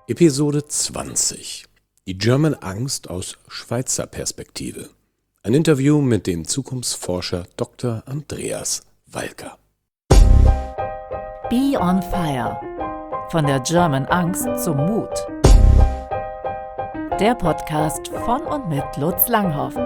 Episode 20. Die German Angst aus Schweizer Perspektive. Ein Interview mit dem Zukunftsforscher Dr. Andreas Walker. Be on Fire. Von der German Angst zum Mut. Der Podcast von und mit Lutz Langhoff.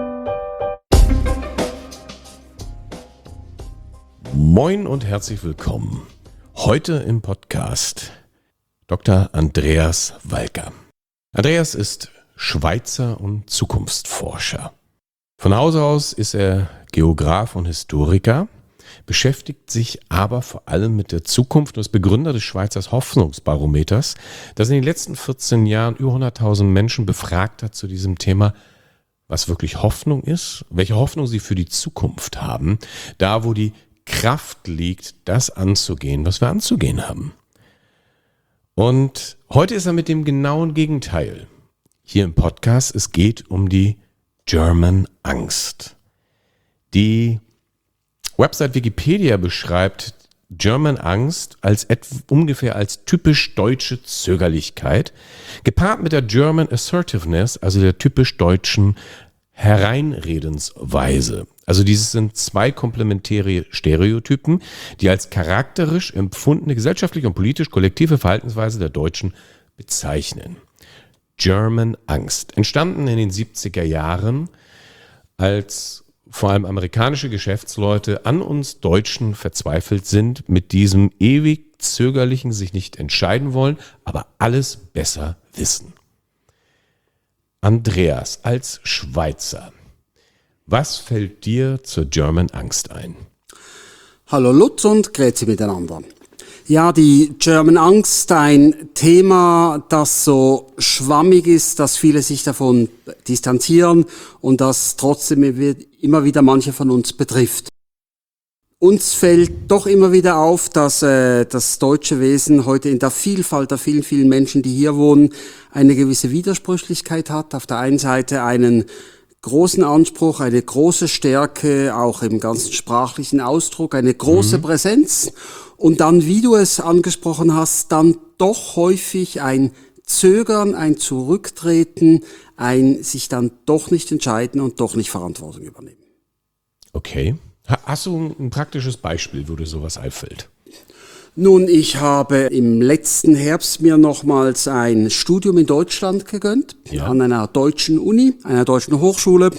Moin und herzlich willkommen. Heute im Podcast Dr. Andreas Walker. Andreas ist Schweizer und Zukunftsforscher. Von Hause aus ist er Geograf und Historiker, beschäftigt sich aber vor allem mit der Zukunft und ist Begründer des Schweizer Hoffnungsbarometers, das in den letzten 14 Jahren über 100.000 Menschen befragt hat zu diesem Thema, was wirklich Hoffnung ist, welche Hoffnung sie für die Zukunft haben, da wo die Kraft liegt, das anzugehen, was wir anzugehen haben. Und heute ist er mit dem genauen Gegenteil hier im Podcast. Es geht um die German Angst. Die Website Wikipedia beschreibt German Angst ungefähr als typisch deutsche Zögerlichkeit, gepaart mit der German Assertiveness, also der typisch deutschen Hereinredensweise. Also dieses sind zwei komplementäre Stereotypen, die als charakterisch empfundene gesellschaftliche und politisch-kollektive Verhaltensweise der Deutschen bezeichnen. German Angst. Entstanden in den 70er Jahren, als vor allem amerikanische Geschäftsleute an uns Deutschen verzweifelt sind mit diesem ewig zögerlichen, sich nicht entscheiden wollen, aber alles besser wissen. Andreas, als Schweizer, was fällt dir zur German Angst ein? Hallo Lutz und grüezi miteinander. Ja, die German Angst, ein Thema, das so schwammig ist, dass viele sich davon distanzieren und das trotzdem immer wieder manche von uns betrifft. Uns fällt doch immer wieder auf, dass das deutsche Wesen heute in der Vielfalt der vielen, vielen Menschen, die hier wohnen, eine gewisse Widersprüchlichkeit hat. Auf der einen Seite einen großen Anspruch, eine große Stärke, auch im ganzen sprachlichen Ausdruck, eine große Präsenz und dann, wie du es angesprochen hast, dann doch häufig ein Zögern, ein Zurücktreten, ein sich dann doch nicht entscheiden und doch nicht Verantwortung übernehmen. Okay. Hast du ein praktisches Beispiel, wo dir sowas einfällt? Nun, ich habe im letzten Herbst mir nochmals ein Studium in Deutschland gegönnt, an einer deutschen Uni, einer deutschen Hochschule.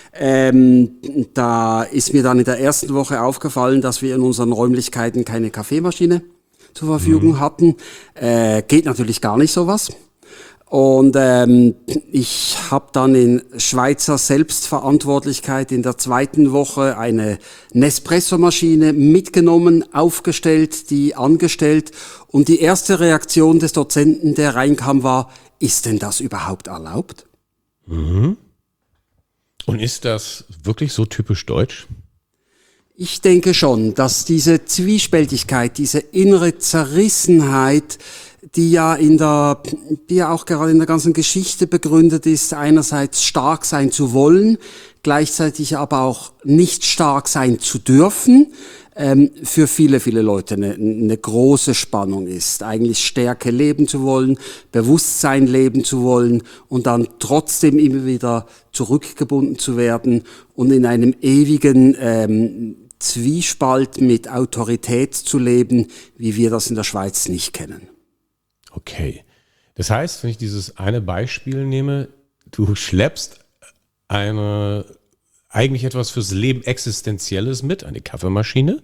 Da ist mir dann in der ersten Woche aufgefallen, dass wir in unseren Räumlichkeiten keine Kaffeemaschine zur Verfügung hatten. Geht natürlich gar nicht sowas. Und ich habe dann in Schweizer Selbstverantwortlichkeit in der zweiten Woche eine Nespresso-Maschine mitgenommen, aufgestellt, die angestellt. Und die erste Reaktion des Dozenten, der reinkam, war: Ist denn das überhaupt erlaubt? Mhm. Und ist das wirklich so typisch deutsch? Ich denke schon, dass diese Zwiespältigkeit, diese innere Zerrissenheit, die ja auch gerade in der ganzen Geschichte begründet ist, einerseits stark sein zu wollen, gleichzeitig aber auch nicht stark sein zu dürfen, für viele, viele Leute eine große Spannung ist. Eigentlich Stärke leben zu wollen, Bewusstsein leben zu wollen und dann trotzdem immer wieder zurückgebunden zu werden und in einem ewigen Zwiespalt mit Autorität zu leben, wie wir das in der Schweiz nicht kennen. Okay. Das heißt, wenn ich dieses eine Beispiel nehme, du schleppst eigentlich etwas fürs Leben Existenzielles mit, eine Kaffeemaschine,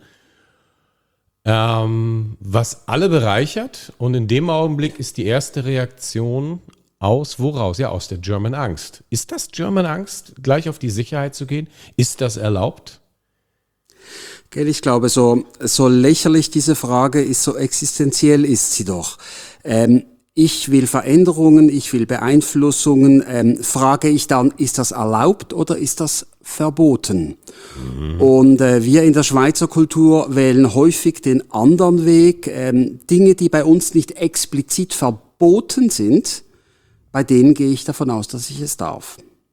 was alle bereichert, und in dem Augenblick ist die erste Reaktion woraus? Ja, aus der German Angst. Ist das German Angst, gleich auf die Sicherheit zu gehen? Ist das erlaubt? Ich glaube, so lächerlich diese Frage ist, so existenziell ist sie doch. Ich will Veränderungen, ich will Beeinflussungen. Frage ich dann, ist das erlaubt oder ist das verboten? Und wir in der Schweizer Kultur wählen häufig den anderen Weg. Dinge, die bei uns nicht explizit verboten sind, bei denen gehe ich davon aus, dass ich es darf.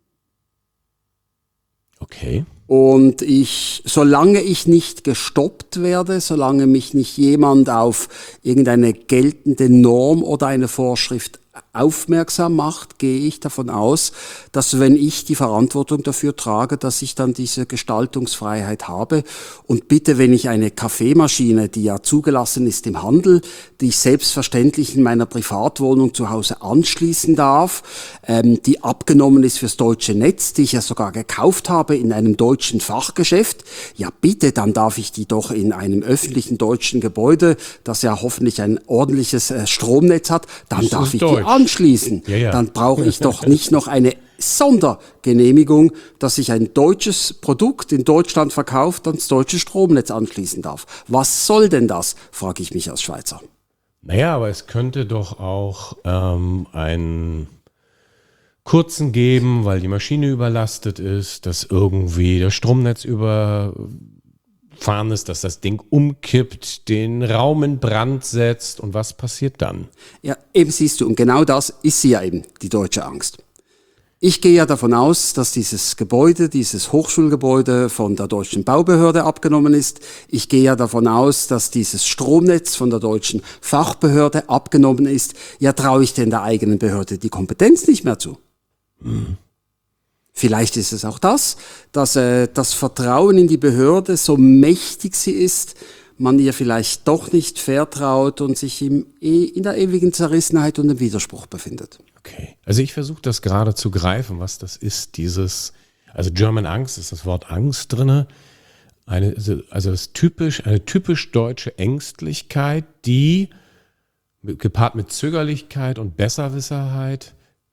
Okay. Und solange ich nicht gestoppt werde, solange mich nicht jemand auf irgendeine geltende Norm oder eine Vorschrift aufmerksam macht, gehe ich davon aus, dass wenn ich die Verantwortung dafür trage, dass ich dann diese Gestaltungsfreiheit habe. Und bitte, wenn ich eine Kaffeemaschine, die ja zugelassen ist im Handel, die ich selbstverständlich in meiner Privatwohnung zu Hause anschließen darf, die abgenommen ist fürs deutsche Netz, die ich ja sogar gekauft habe in einem deutschen Fachgeschäft, ja bitte, dann darf ich die doch in einem öffentlichen deutschen Gebäude, das ja hoffentlich ein ordentliches Stromnetz hat, dann darf ich die anschließen. Ja. Dann brauche ich doch nicht noch eine Sondergenehmigung, dass ich ein deutsches Produkt in Deutschland verkauft, ans deutsche Stromnetz anschließen darf. Was soll denn das, frage ich mich als Schweizer. Naja, aber es könnte doch auch einen kurzen geben, weil die Maschine überlastet ist, dass irgendwie das Stromnetz überfahren ist, dass das Ding umkippt, den Raum in Brand setzt und was passiert dann? Ja, eben siehst du, und genau das ist sie ja eben, die deutsche Angst. Ich gehe ja davon aus, dass dieses Gebäude, dieses Hochschulgebäude von der deutschen Baubehörde abgenommen ist. Ich gehe ja davon aus, dass dieses Stromnetz von der deutschen Fachbehörde abgenommen ist. Ja, traue ich denn der eigenen Behörde die Kompetenz nicht mehr zu? Vielleicht ist es auch das, dass das Vertrauen in die Behörde, so mächtig sie ist, man ihr vielleicht doch nicht vertraut und sich in der ewigen Zerrissenheit und im Widerspruch befindet. Okay, also ich versuche das gerade zu greifen, was das ist, also German Angst, ist das Wort Angst drinne, eine typisch deutsche Ängstlichkeit, die gepaart mit Zögerlichkeit und Besserwisserheit,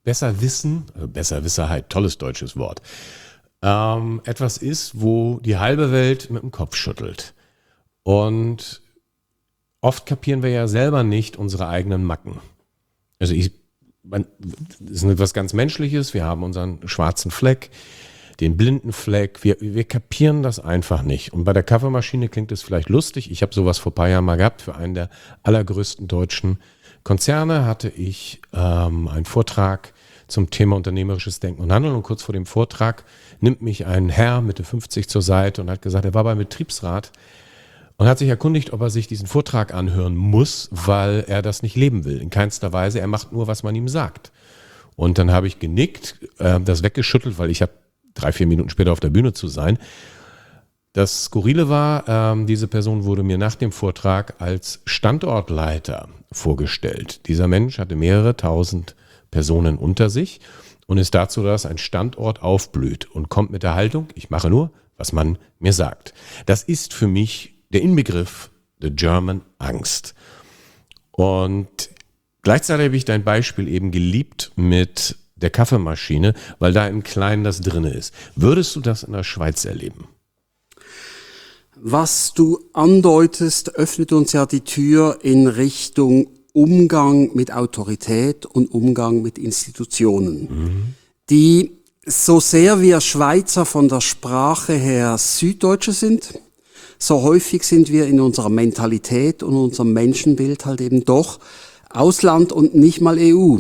tolles deutsches Wort, etwas ist, wo die halbe Welt mit dem Kopf schüttelt. Und oft kapieren wir ja selber nicht unsere eigenen Macken. Also das ist etwas ganz Menschliches, wir haben unseren schwarzen Fleck, den blinden Fleck, wir kapieren das einfach nicht. Und bei der Kaffeemaschine klingt es vielleicht lustig, ich habe sowas vor ein paar Jahren mal gehabt, für einen der allergrößten deutschen Konzerne hatte ich einen Vortrag zum Thema unternehmerisches Denken und Handeln und kurz vor dem Vortrag nimmt mich ein Herr Mitte 50 zur Seite und hat gesagt, er war beim Betriebsrat und hat sich erkundigt, ob er sich diesen Vortrag anhören muss, weil er das nicht leben will, in keinster Weise, er macht nur, was man ihm sagt. Und dann habe ich genickt, das weggeschüttelt, weil ich habe 3-4 Minuten später auf der Bühne zu sein. Das Skurrile war, diese Person wurde mir nach dem Vortrag als Standortleiter vorgestellt. Dieser Mensch hatte mehrere tausend Personen unter sich und ist dazu, dass ein Standort aufblüht und kommt mit der Haltung, ich mache nur, was man mir sagt. Das ist für mich der Inbegriff der German Angst. Und gleichzeitig habe ich dein Beispiel eben geliebt mit der Kaffeemaschine, weil da im Kleinen das drin ist. Würdest du das in der Schweiz erleben? Was du andeutest, öffnet uns ja die Tür in Richtung Umgang mit Autorität und Umgang mit Institutionen, die, so sehr wir Schweizer von der Sprache her Süddeutsche sind, so häufig sind wir in unserer Mentalität und unserem Menschenbild halt eben doch Ausland und nicht mal EU.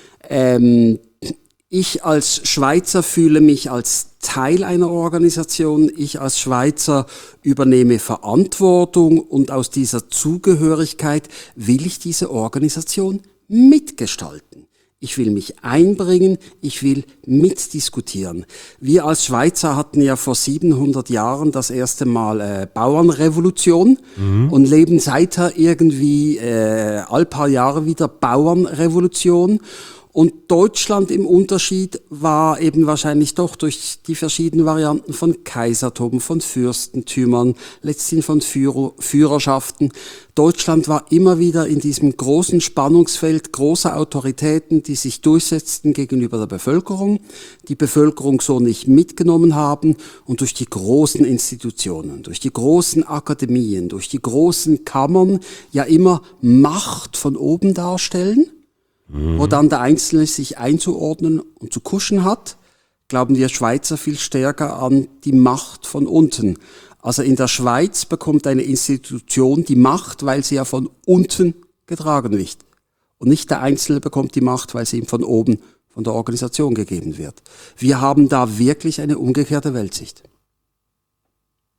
Ich als Schweizer fühle mich als Teil einer Organisation. Ich als Schweizer übernehme Verantwortung und aus dieser Zugehörigkeit will ich diese Organisation mitgestalten. Ich will mich einbringen, ich will mitdiskutieren. Wir als Schweizer hatten ja vor 700 Jahren das erste Mal Bauernrevolution und leben seither irgendwie all paar Jahre wieder Bauernrevolution. Und Deutschland im Unterschied war eben wahrscheinlich doch durch die verschiedenen Varianten von Kaisertum, von Fürstentümern, letztlich von Führerschaften. Deutschland war immer wieder in diesem großen Spannungsfeld großer Autoritäten, die sich durchsetzten gegenüber der Bevölkerung, die Bevölkerung so nicht mitgenommen haben und durch die großen Institutionen, durch die großen Akademien, durch die großen Kammern ja immer Macht von oben darstellen. Wo dann der Einzelne sich einzuordnen und zu kuschen hat, glauben wir Schweizer viel stärker an die Macht von unten. Also in der Schweiz bekommt eine Institution die Macht, weil sie ja von unten getragen wird. Und nicht der Einzelne bekommt die Macht, weil sie ihm von oben, von der Organisation gegeben wird. Wir haben da wirklich eine umgekehrte Weltsicht.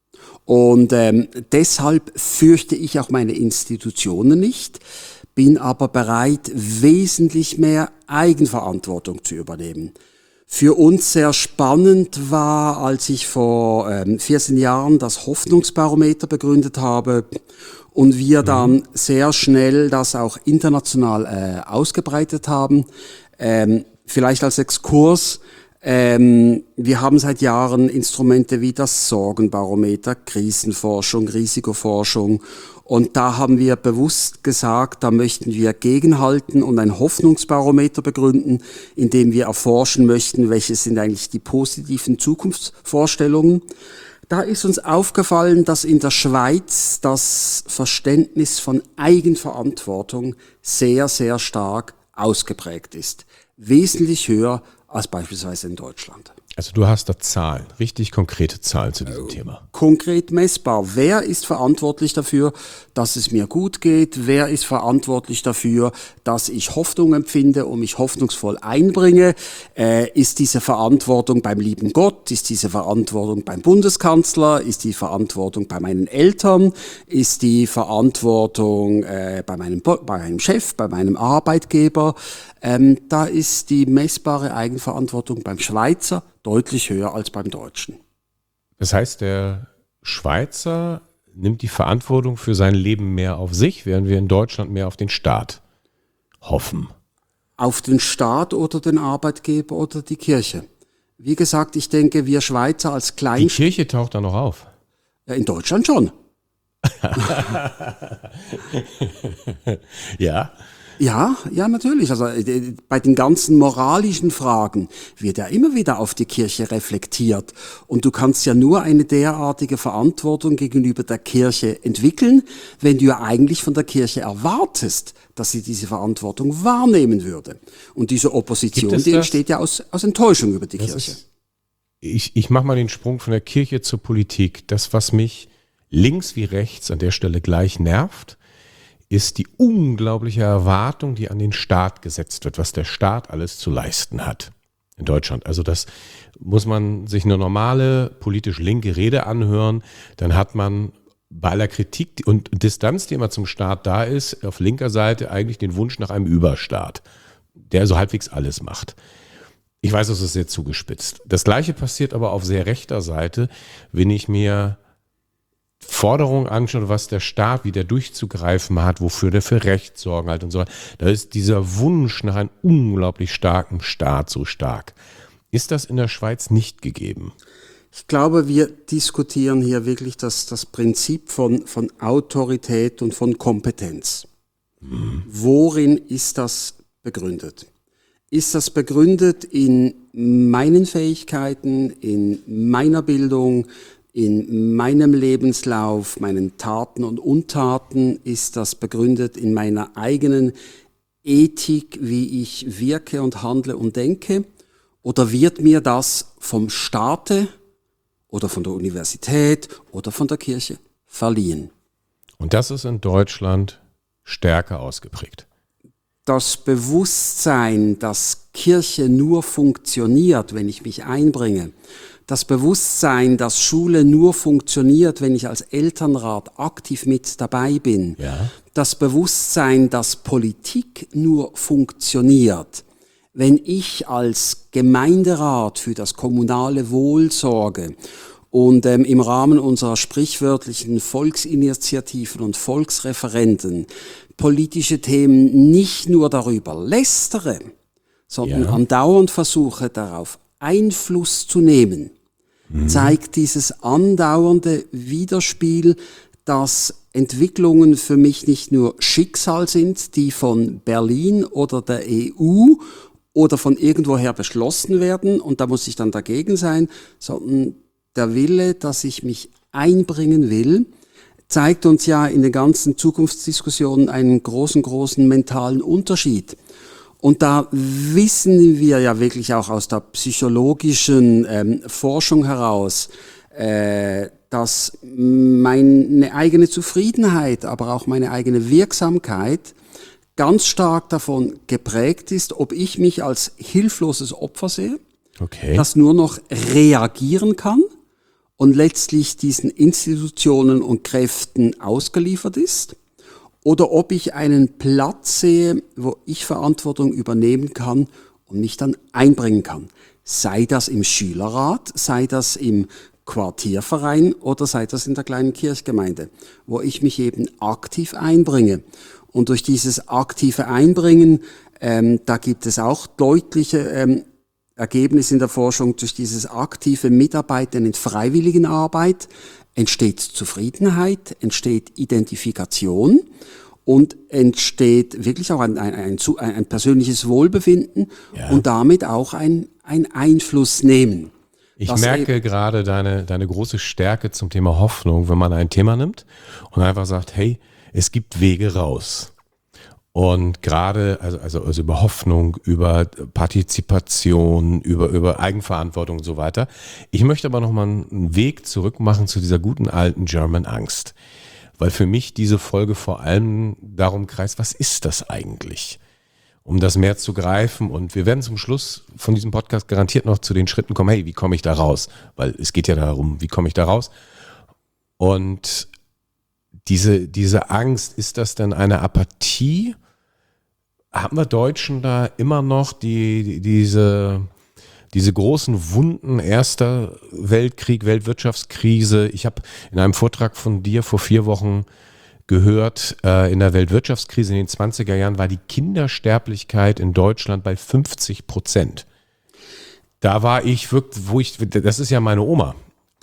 Und deshalb fürchte ich auch meine Institutionen nicht, bin aber bereit, wesentlich mehr Eigenverantwortung zu übernehmen. Für uns sehr spannend war, als ich vor 14 Jahren das Hoffnungsbarometer begründet habe und wir dann sehr schnell das auch international ausgebreitet haben. Vielleicht als Exkurs, wir haben seit Jahren Instrumente wie das Sorgenbarometer, Krisenforschung, Risikoforschung. Und da haben wir bewusst gesagt, da möchten wir gegenhalten und ein Hoffnungsbarometer begründen, indem wir erforschen möchten, welche sind eigentlich die positiven Zukunftsvorstellungen. Da ist uns aufgefallen, dass in der Schweiz das Verständnis von Eigenverantwortung sehr, sehr stark ausgeprägt ist. Wesentlich höher als beispielsweise in Deutschland. Also du hast da Zahlen, richtig konkrete Zahlen zu diesem Thema. Konkret messbar. Wer ist verantwortlich dafür, dass es mir gut geht? Wer ist verantwortlich dafür, dass ich Hoffnung empfinde und mich hoffnungsvoll einbringe? Ist diese Verantwortung beim lieben Gott? Ist diese Verantwortung beim Bundeskanzler? Ist die Verantwortung bei meinen Eltern? Ist die Verantwortung bei meinem Chef, bei meinem Arbeitgeber? Da ist die messbare Eigenverantwortung beim Schweizer deutlich höher als beim Deutschen. Das heißt, der Schweizer nimmt die Verantwortung für sein Leben mehr auf sich, während wir in Deutschland mehr auf den Staat hoffen. Auf den Staat oder den Arbeitgeber oder die Kirche. Wie gesagt, ich denke, wir Schweizer als Die Kirche taucht da noch auf. in Deutschland schon. Ja. Ja, natürlich. Also bei den ganzen moralischen Fragen wird ja immer wieder auf die Kirche reflektiert. Und du kannst ja nur eine derartige Verantwortung gegenüber der Kirche entwickeln, wenn du ja eigentlich von der Kirche erwartest, dass sie diese Verantwortung wahrnehmen würde. Und diese Opposition, die entsteht ja aus Enttäuschung über die Kirche. Ich mache mal den Sprung von der Kirche zur Politik. Das, was mich links wie rechts an der Stelle gleich nervt, ist die unglaubliche Erwartung, die an den Staat gesetzt wird, was der Staat alles zu leisten hat in Deutschland. Also das muss man sich eine normale politisch linke Rede anhören, dann hat man bei aller Kritik und Distanz, die immer zum Staat da ist, auf linker Seite eigentlich den Wunsch nach einem Überstaat, der so halbwegs alles macht. Ich weiß, das ist sehr zugespitzt. Das Gleiche passiert aber auf sehr rechter Seite, wenn ich mir Forderungen anschaut, was der Staat wieder durchzugreifen hat, wofür der für Recht sorgen hat und so weiter. Da ist dieser Wunsch nach einem unglaublich starken Staat so stark. Ist das in der Schweiz nicht gegeben? Ich glaube, wir diskutieren hier wirklich das Prinzip von Autorität und von Kompetenz. Worin ist das begründet? Ist das begründet in meinen Fähigkeiten, in meiner Bildung, in meinem Lebenslauf, meinen Taten und Untaten? Ist das begründet in meiner eigenen Ethik, wie ich wirke und handle und denke? Oder wird mir das vom Staate oder von der Universität oder von der Kirche verliehen? Und das ist in Deutschland stärker ausgeprägt. Das Bewusstsein, dass Kirche nur funktioniert, wenn ich mich einbringe, das Bewusstsein, dass Schule nur funktioniert, wenn ich als Elternrat aktiv mit dabei bin. Ja. Das Bewusstsein, dass Politik nur funktioniert, wenn ich als Gemeinderat für das kommunale Wohl sorge und im Rahmen unserer sprichwörtlichen Volksinitiativen und Volksreferenden politische Themen nicht nur darüber lästere, sondern andauernd versuche, darauf Einfluss zu nehmen, zeigt dieses andauernde Widerspiel, dass Entwicklungen für mich nicht nur Schicksal sind, die von Berlin oder der EU oder von irgendwoher beschlossen werden und da muss ich dann dagegen sein, sondern der Wille, dass ich mich einbringen will, zeigt uns ja in den ganzen Zukunftsdiskussionen einen großen mentalen Unterschied. Und da wissen wir ja wirklich auch aus der psychologischen Forschung heraus, dass meine eigene Zufriedenheit, aber auch meine eigene Wirksamkeit ganz stark davon geprägt ist, ob ich mich als hilfloses Opfer sehe, das nur noch reagieren kann, und letztlich diesen Institutionen und Kräften ausgeliefert ist, oder ob ich einen Platz sehe, wo ich Verantwortung übernehmen kann und mich dann einbringen kann. Sei das im Schülerrat, sei das im Quartierverein oder sei das in der kleinen Kirchgemeinde, wo ich mich eben aktiv einbringe. Und durch dieses aktive Einbringen, da gibt es auch deutliche Ergebnisse in der Forschung, durch dieses aktive Mitarbeiten in Freiwilligenarbeit entsteht Zufriedenheit, entsteht Identifikation und entsteht wirklich auch ein persönliches Wohlbefinden und damit auch ein Einfluss nehmen. Ich merke gerade deine große Stärke zum Thema Hoffnung, wenn man ein Thema nimmt und einfach sagt, hey, es gibt Wege raus. Und gerade, also über Hoffnung, über Partizipation, über Eigenverantwortung und so weiter. Ich möchte aber nochmal einen Weg zurück machen zu dieser guten alten German Angst. Weil für mich diese Folge vor allem darum kreist, was ist das eigentlich? Um das mehr zu greifen. Und wir werden zum Schluss von diesem Podcast garantiert noch zu den Schritten kommen, hey, wie komme ich da raus? Weil es geht ja darum, wie komme ich da raus? Und diese Angst, ist das denn eine Apathie? Haben wir Deutschen da immer noch diese großen Wunden, Erster Weltkrieg, Weltwirtschaftskrise? Ich habe in einem Vortrag von dir vor 4 Wochen gehört, in der Weltwirtschaftskrise in den 20er Jahren war die Kindersterblichkeit in Deutschland bei 50%. Da war ich wirklich, das ist ja meine Oma.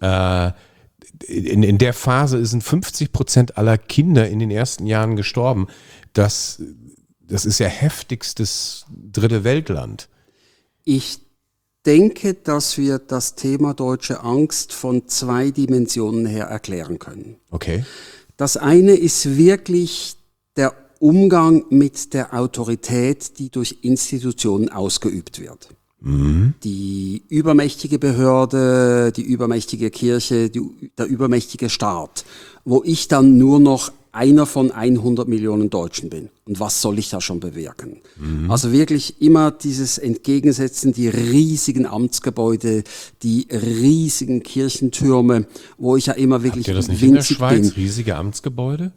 In der Phase sind 50% aller Kinder in den ersten Jahren gestorben. Das ist ja heftigstes Dritte Weltland. Ich denke, dass wir das Thema deutsche Angst von 2 Dimensionen her erklären können. Okay. Das eine ist wirklich der Umgang mit der Autorität, die durch Institutionen ausgeübt wird. Mhm. Die übermächtige Behörde, die übermächtige Kirche, der übermächtige Staat, wo ich dann nur noch einer von 100 Millionen Deutschen bin. Und was soll ich da schon bewirken? Mhm. Also wirklich immer dieses Entgegensetzen, die riesigen Amtsgebäude, die riesigen Kirchentürme, wo ich ja immer wirklich winzig bin. Habt ihr das nicht in der Schweiz, riesige Amtsgebäude?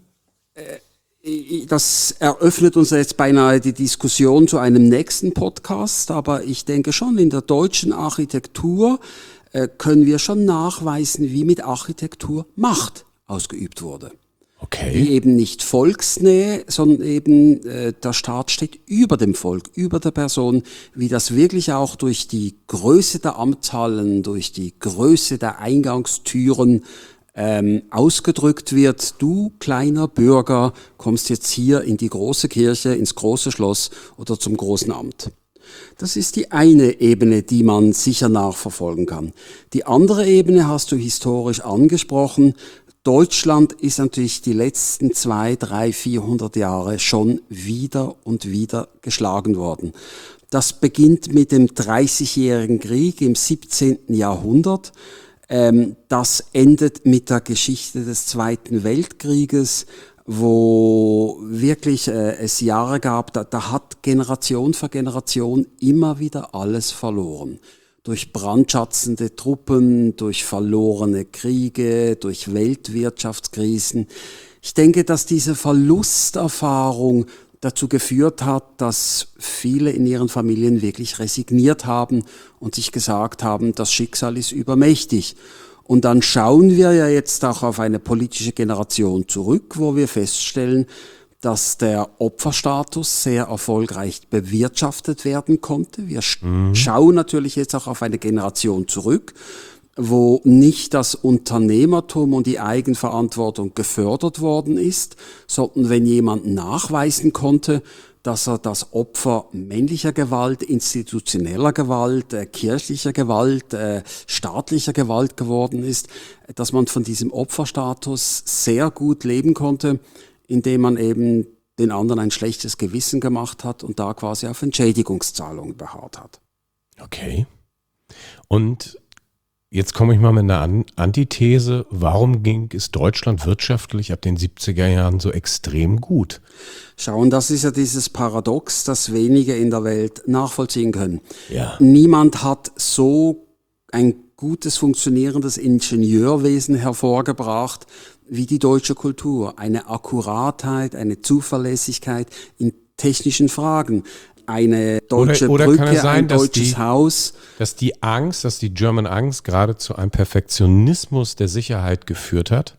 Das eröffnet uns jetzt beinahe die Diskussion zu einem nächsten Podcast, aber ich denke schon, in der deutschen Architektur können wir schon nachweisen, wie mit Architektur Macht ausgeübt wurde. Okay. Die eben nicht Volksnähe, sondern eben der Staat steht über dem Volk, über der Person, wie das wirklich auch durch die Größe der Amtshallen, durch die Größe der Eingangstüren ausgedrückt wird. Du, kleiner Bürger, kommst jetzt hier in die große Kirche, ins große Schloss oder zum großen Amt. Das ist die eine Ebene, die man sicher nachverfolgen kann. Die andere Ebene hast du historisch angesprochen. Deutschland ist natürlich die letzten 200, 300, 400 Jahre schon wieder und wieder geschlagen worden. Das beginnt mit dem 30-jährigen Krieg im 17. Jahrhundert. Das endet mit der Geschichte des Zweiten Weltkrieges, wo wirklich es Jahre gab, da hat Generation für Generation immer wieder alles verloren. Durch brandschatzende Truppen, durch verlorene Kriege, durch Weltwirtschaftskrisen. Ich denke, dass diese Verlusterfahrung dazu geführt hat, dass viele in ihren Familien wirklich resigniert haben und sich gesagt haben, das Schicksal ist übermächtig. Und dann schauen wir ja jetzt auch auf eine politische Generation zurück, wo wir feststellen, dass der Opferstatus sehr erfolgreich bewirtschaftet werden konnte. Wir schauen natürlich jetzt auch auf eine Generation zurück, wo nicht das Unternehmertum und die Eigenverantwortung gefördert worden ist, sondern wenn jemand nachweisen konnte, dass er das Opfer männlicher Gewalt, institutioneller Gewalt, kirchlicher Gewalt, staatlicher Gewalt geworden ist, dass man von diesem Opferstatus sehr gut leben konnte, indem man eben den anderen ein schlechtes Gewissen gemacht hat und da quasi auf Entschädigungszahlungen beharrt hat. Okay. Und jetzt komme ich mal mit einer Antithese. Warum ging es Deutschland wirtschaftlich ab den 70er Jahren so extrem gut? Schauen, das ist ja dieses Paradox, das wenige in der Welt nachvollziehen können. Ja. Niemand hat so ein gutes, funktionierendes Ingenieurwesen hervorgebracht, wie die deutsche Kultur. Eine Akkuratheit, eine Zuverlässigkeit in technischen Fragen. Eine deutsche oder Brücke, kann es sein, ein deutsches Haus. Dass die German Angst gerade zu einem Perfektionismus der Sicherheit geführt hat?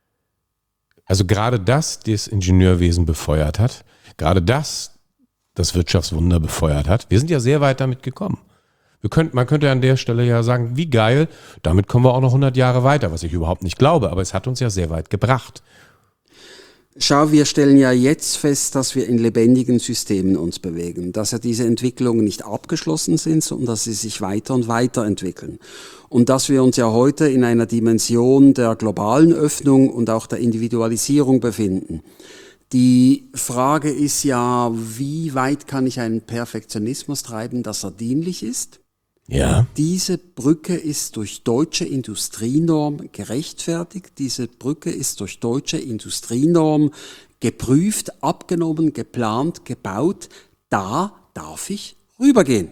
Also gerade das Ingenieurwesen befeuert hat, gerade das Wirtschaftswunder befeuert hat. Wir sind ja sehr weit damit gekommen. Man könnte an der Stelle ja sagen, wie geil, damit kommen wir auch noch 100 Jahre weiter, was ich überhaupt nicht glaube, aber es hat uns ja sehr weit gebracht. Schau, wir stellen ja jetzt fest, dass wir in lebendigen Systemen uns bewegen, dass ja diese Entwicklungen nicht abgeschlossen sind, sondern dass sie sich weiter und weiter entwickeln. Und dass wir uns ja heute in einer Dimension der globalen Öffnung und auch der Individualisierung befinden. Die Frage ist ja, wie weit kann ich einen Perfektionismus treiben, dass er dienlich ist? Ja. Diese Brücke ist durch deutsche Industrienorm gerechtfertigt. Diese Brücke ist durch deutsche Industrienorm geprüft, abgenommen, geplant, gebaut. Da darf ich rübergehen.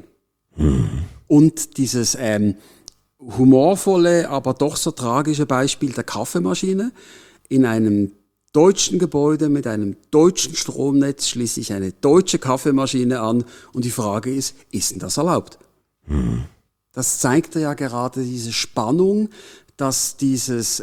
Und dieses humorvolle, aber doch so tragische Beispiel der Kaffeemaschine. In einem deutschen Gebäude mit einem deutschen Stromnetz schließe ich eine deutsche Kaffeemaschine an und die Frage ist denn das erlaubt? Das zeigt ja gerade diese Spannung, dass dieses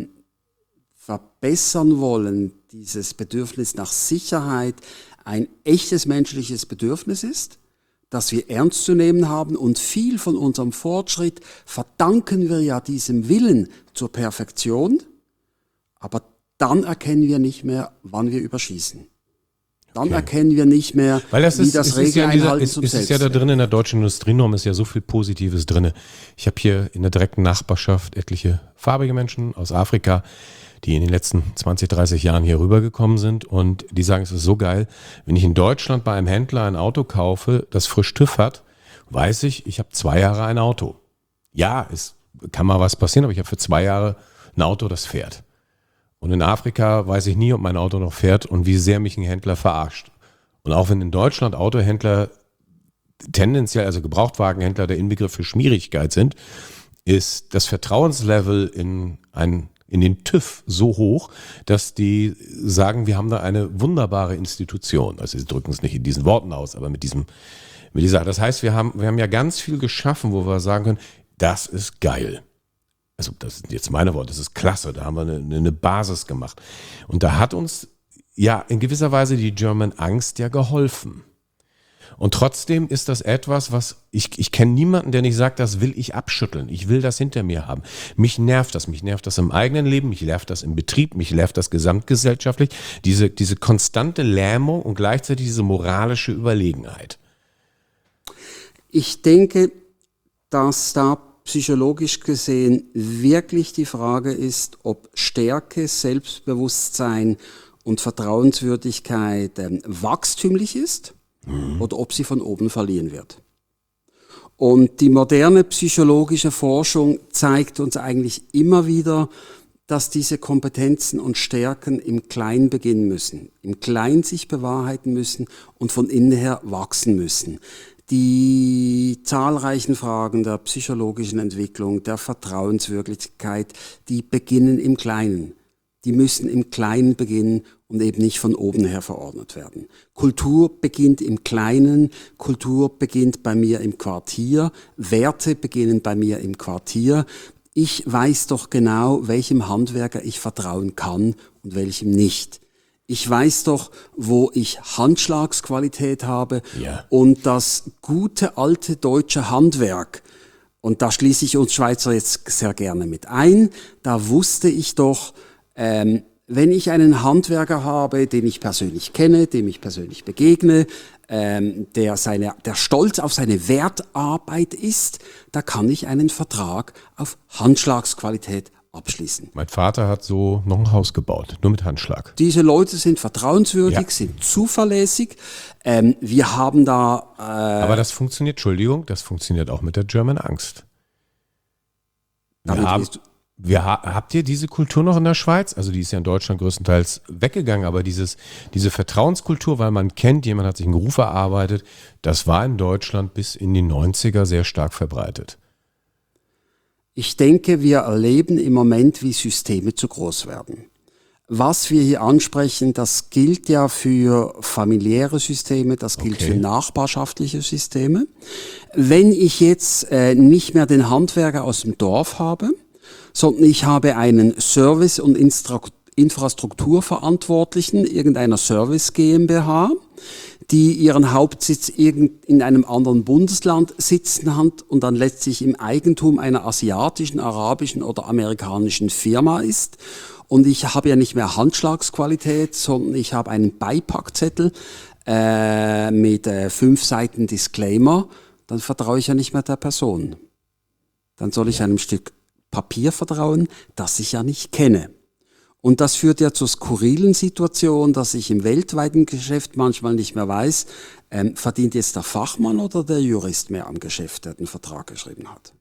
Verbessern wollen, dieses Bedürfnis nach Sicherheit ein echtes menschliches Bedürfnis ist, das wir ernst zu nehmen haben und viel von unserem Fortschritt verdanken wir ja diesem Willen zur Perfektion, aber dann erkennen wir nicht mehr, wann wir überschießen. Dann erkennen wir nicht mehr, wie das Regeleinhalten zum Selbstzweck. Es ist ja da drin, in der deutschen Industrienorm ist ja so viel Positives drin. Ich habe hier in der direkten Nachbarschaft etliche farbige Menschen aus Afrika, die in den letzten 20, 30 Jahren hier rübergekommen sind und die sagen, es ist so geil, wenn ich in Deutschland bei einem Händler ein Auto kaufe, das frisch TÜV hat, weiß ich, ich habe 2 Jahre ein Auto. Ja, es kann mal was passieren, aber ich habe für 2 Jahre ein Auto, das fährt. Und in Afrika weiß ich nie, ob mein Auto noch fährt und wie sehr mich ein Händler verarscht. Und auch wenn in Deutschland Autohändler tendenziell, also Gebrauchtwagenhändler, der Inbegriff für Schmierigkeit sind, ist das Vertrauenslevel in den TÜV so hoch, dass die sagen, wir haben da eine wunderbare Institution. Also sie drücken es nicht in diesen Worten aus, aber mit dieser. Das heißt, wir haben ja ganz viel geschaffen, wo wir sagen können, das ist geil. Also das sind jetzt meine Worte, das ist klasse, da haben wir eine Basis gemacht. Und da hat uns ja in gewisser Weise die German Angst ja geholfen. Und trotzdem ist das etwas, was ich kenne niemanden, der nicht sagt, das will ich abschütteln, ich will das hinter mir haben. Mich nervt das im eigenen Leben, mich nervt das im Betrieb, mich nervt das gesamtgesellschaftlich, diese konstante Lähmung und gleichzeitig diese moralische Überlegenheit. Ich denke, dass da psychologisch gesehen wirklich die Frage ist, ob Stärke, Selbstbewusstsein und Vertrauenswürdigkeit wachstümlich ist oder ob sie von oben verliehen wird. Und die moderne psychologische Forschung zeigt uns eigentlich immer wieder, dass diese Kompetenzen und Stärken im Kleinen beginnen müssen, im Kleinen sich bewahrheiten müssen und von innen her wachsen müssen. Die zahlreichen Fragen der psychologischen Entwicklung, der Vertrauenswirklichkeit, die beginnen im Kleinen. Die müssen im Kleinen beginnen und eben nicht von oben her verordnet werden. Kultur beginnt im Kleinen, Kultur beginnt bei mir im Quartier, Werte beginnen bei mir im Quartier. Ich weiß doch genau, welchem Handwerker ich vertrauen kann und welchem nicht. Ich weiß doch, wo ich Handschlagsqualität habe und das gute alte deutsche Handwerk, und da schließe ich uns Schweizer jetzt sehr gerne mit ein, da wusste ich doch, wenn ich einen Handwerker habe, den ich persönlich kenne, dem ich persönlich begegne, der stolz auf seine Wertarbeit ist, da kann ich einen Vertrag auf Handschlagsqualität abschließen. Mein Vater hat so noch ein Haus gebaut, nur mit Handschlag. Diese Leute sind vertrauenswürdig, sind zuverlässig. Wir haben da... Aber das funktioniert, das funktioniert auch mit der German Angst. Habt ihr diese Kultur noch in der Schweiz? Also die ist ja in Deutschland größtenteils weggegangen, aber diese Vertrauenskultur, weil man kennt, jemand hat sich einen Beruf erarbeitet, das war in Deutschland bis in die 90er sehr stark verbreitet. Ich denke, wir erleben im Moment, wie Systeme zu groß werden. Was wir hier ansprechen, das gilt ja für familiäre Systeme, das gilt für nachbarschaftliche Systeme. Wenn ich jetzt nicht mehr den Handwerker aus dem Dorf habe, sondern ich habe einen Service- und Infrastrukturverantwortlichen irgendeiner Service GmbH, die ihren Hauptsitz in einem anderen Bundesland sitzen hat und dann letztlich im Eigentum einer asiatischen, arabischen oder amerikanischen Firma ist. Und ich habe ja nicht mehr Handschlagsqualität, sondern ich habe einen Beipackzettel mit 5 Seiten Disclaimer. Dann vertraue ich ja nicht mehr der Person. Dann soll ich einem Stück Papier vertrauen, das ich ja nicht kenne. Und das führt ja zur skurrilen Situation, dass ich im weltweiten Geschäft manchmal nicht mehr weiß, verdient jetzt der Fachmann oder der Jurist mehr am Geschäft, der den Vertrag geschrieben hat.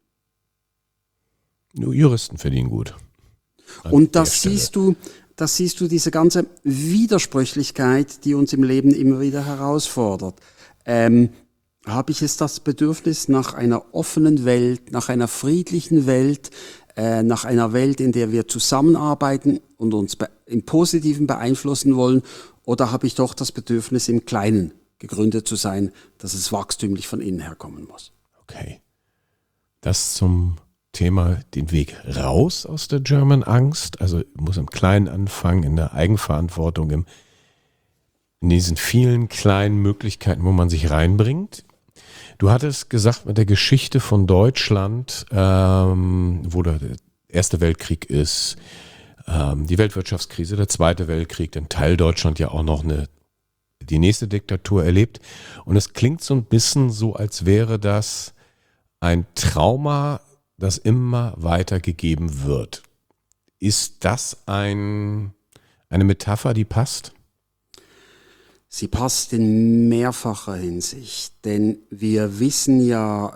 Nur Juristen verdienen gut. Und das siehst du diese ganze Widersprüchlichkeit, die uns im Leben immer wieder herausfordert. Habe ich jetzt das Bedürfnis nach einer offenen Welt, nach einer friedlichen Welt, nach einer Welt, in der wir zusammenarbeiten und uns im Positiven beeinflussen wollen, oder habe ich doch das Bedürfnis, im Kleinen gegründet zu sein, dass es wachstümlich von innen herkommen muss? Okay. Das zum Thema den Weg raus aus der German Angst. Also muss im Kleinen anfangen, in der Eigenverantwortung, in diesen vielen kleinen Möglichkeiten, wo man sich reinbringt. Du hattest gesagt, mit der Geschichte von Deutschland, wo der Erste Weltkrieg ist, die Weltwirtschaftskrise, der Zweite Weltkrieg, in Teil Deutschland ja auch noch die nächste Diktatur erlebt. Und es klingt so ein bisschen so, als wäre das ein Trauma, das immer weiter gegeben wird. Ist das eine Metapher, die passt? Sie passt in mehrfacher Hinsicht, denn wir wissen ja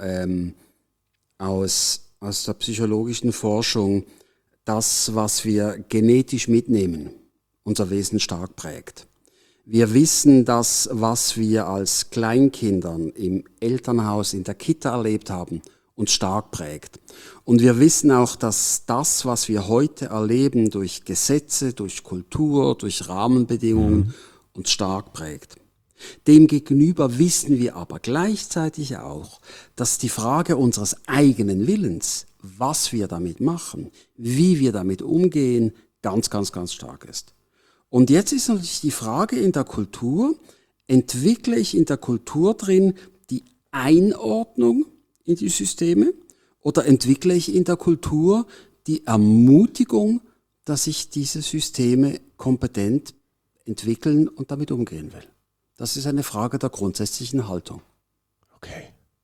aus der psychologischen Forschung, das, was wir genetisch mitnehmen, unser Wesen stark prägt. Wir wissen, dass was wir als Kleinkindern im Elternhaus, in der Kita erlebt haben, uns stark prägt. Und wir wissen auch, dass das, was wir heute erleben, durch Gesetze, durch Kultur, durch Rahmenbedingungen, uns stark prägt. Demgegenüber wissen wir aber gleichzeitig auch, dass die Frage unseres eigenen Willens, was wir damit machen, wie wir damit umgehen, ganz, ganz, ganz stark ist. Und jetzt ist natürlich die Frage in der Kultur, entwickle ich in der Kultur drin die Einordnung in die Systeme oder entwickle ich in der Kultur die Ermutigung, dass ich diese Systeme kompetent entwickeln und damit umgehen will? Das ist eine Frage der grundsätzlichen Haltung. Okay.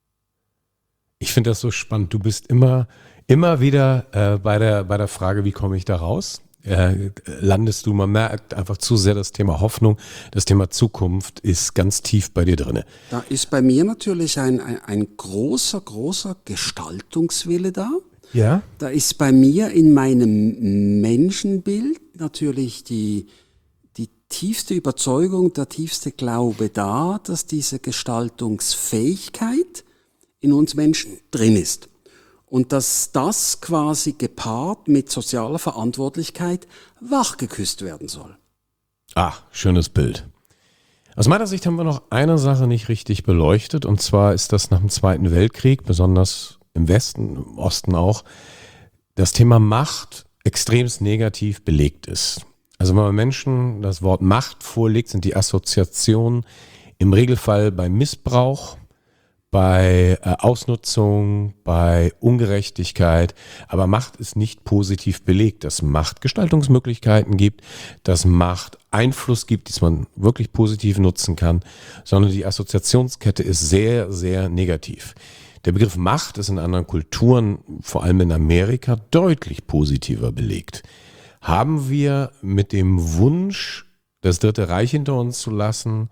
Ich finde das so spannend. Du bist immer wieder bei der Frage, wie komme ich da raus? Landest du, man merkt einfach zu sehr das Thema Hoffnung, das Thema Zukunft ist ganz tief bei dir drin. Da ist bei mir natürlich ein großer Gestaltungswille da. Ja. Da ist bei mir in meinem Menschenbild natürlich die tiefste Überzeugung, der tiefste Glaube da, dass diese Gestaltungsfähigkeit in uns Menschen drin ist. Und dass das quasi gepaart mit sozialer Verantwortlichkeit wachgeküsst werden soll. Ah, schönes Bild. Aus meiner Sicht haben wir noch eine Sache nicht richtig beleuchtet, und zwar ist das nach dem Zweiten Weltkrieg, besonders im Westen, im Osten auch, das Thema Macht extremst negativ belegt ist. Also wenn man Menschen das Wort Macht vorlegt, sind die Assoziationen im Regelfall bei Missbrauch, bei Ausnutzung, bei Ungerechtigkeit. Aber Macht ist nicht positiv belegt, dass Macht Gestaltungsmöglichkeiten gibt, dass Macht Einfluss gibt, die man wirklich positiv nutzen kann, sondern die Assoziationskette ist sehr, sehr negativ. Der Begriff Macht ist in anderen Kulturen, vor allem in Amerika, deutlich positiver belegt. Haben wir mit dem Wunsch, das Dritte Reich hinter uns zu lassen,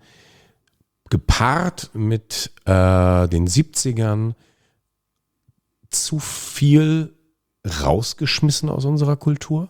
gepaart mit den 70ern, zu viel rausgeschmissen aus unserer Kultur?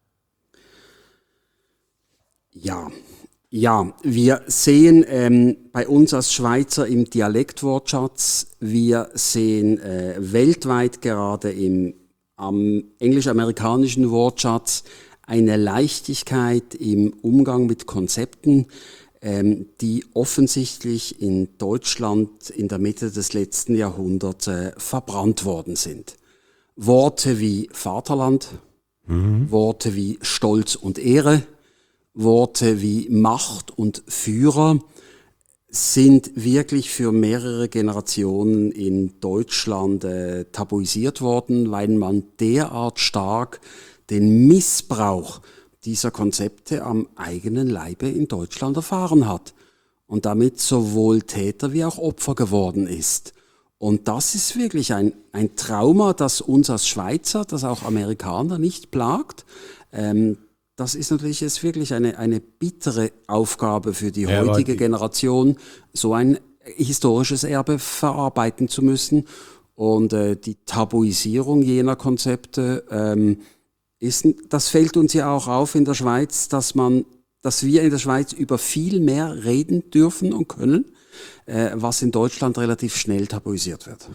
Ja, wir sehen bei uns als Schweizer im Dialektwortschatz, wir sehen weltweit gerade im am englisch-amerikanischen Wortschatz eine Leichtigkeit im Umgang mit Konzepten, die offensichtlich in Deutschland in der Mitte des letzten Jahrhunderts verbrannt worden sind. Worte wie Vaterland, Worte wie Stolz und Ehre, Worte wie Macht und Führer sind wirklich für mehrere Generationen in Deutschland tabuisiert worden, weil man derart stark den Missbrauch dieser Konzepte am eigenen Leibe in Deutschland erfahren hat und damit sowohl Täter wie auch Opfer geworden ist. Und das ist wirklich ein Trauma, das uns als Schweizer, das auch Amerikaner nicht plagt. Das ist natürlich jetzt wirklich eine bittere Aufgabe für die heutige Generation, so ein historisches Erbe verarbeiten zu müssen. Und die Tabuisierung jener Konzepte das fällt uns ja auch auf in der Schweiz, dass wir in der Schweiz über viel mehr reden dürfen und können, was in Deutschland relativ schnell tabuisiert wird.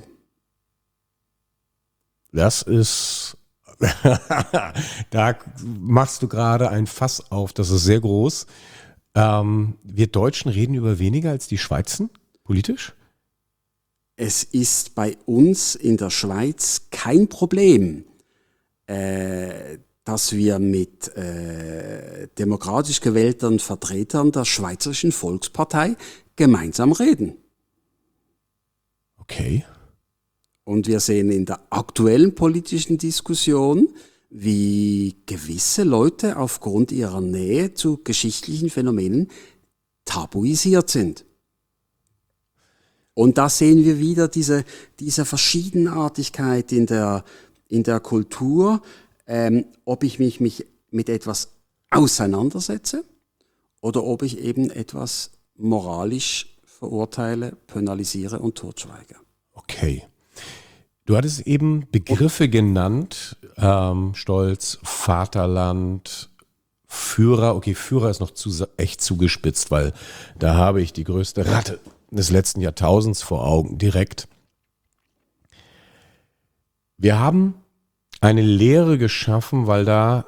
Das ist, da machst du gerade ein Fass auf, das ist sehr groß. Wir Deutschen reden über weniger als die Schweizer politisch? Es ist bei uns in der Schweiz kein Problem, dass wir mit demokratisch gewählten Vertretern der Schweizerischen Volkspartei gemeinsam reden. Okay. Und wir sehen in der aktuellen politischen Diskussion, wie gewisse Leute aufgrund ihrer Nähe zu geschichtlichen Phänomenen tabuisiert sind. Und da sehen wir wieder diese Verschiedenartigkeit in der Kultur, ob ich mich mit etwas auseinandersetze oder ob ich eben etwas moralisch verurteile, penalisiere und totschweige. Okay. Du hattest eben Begriffe genannt, Stolz, Vaterland, Führer. Okay, Führer ist noch echt zugespitzt, weil da habe ich die größte Ratte des letzten Jahrtausends vor Augen, direkt. Wir haben eine Lehre geschaffen, weil da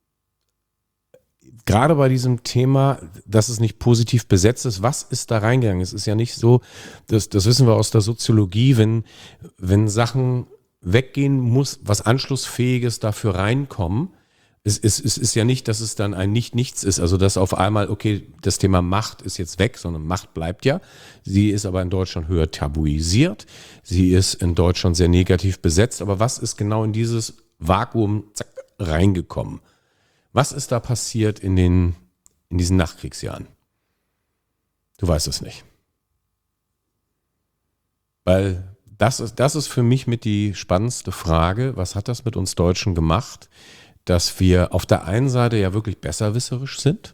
gerade bei diesem Thema, dass es nicht positiv besetzt ist, was ist da reingegangen? Es ist ja nicht so, das wissen wir aus der Soziologie, wenn Sachen weggehen muss, was Anschlussfähiges dafür reinkommen. Es ist ja nicht, dass es dann ein Nichts ist, also dass auf einmal, okay, das Thema Macht ist jetzt weg, sondern Macht bleibt ja. Sie ist aber in Deutschland höher tabuisiert, sie ist in Deutschland sehr negativ besetzt, aber was ist genau in dieses Vakuum reingekommen? Was ist da passiert in diesen Nachkriegsjahren? Du weißt es nicht. Weil das ist für mich mit die spannendste Frage, was hat das mit uns Deutschen gemacht, dass wir auf der einen Seite ja wirklich besserwisserisch sind,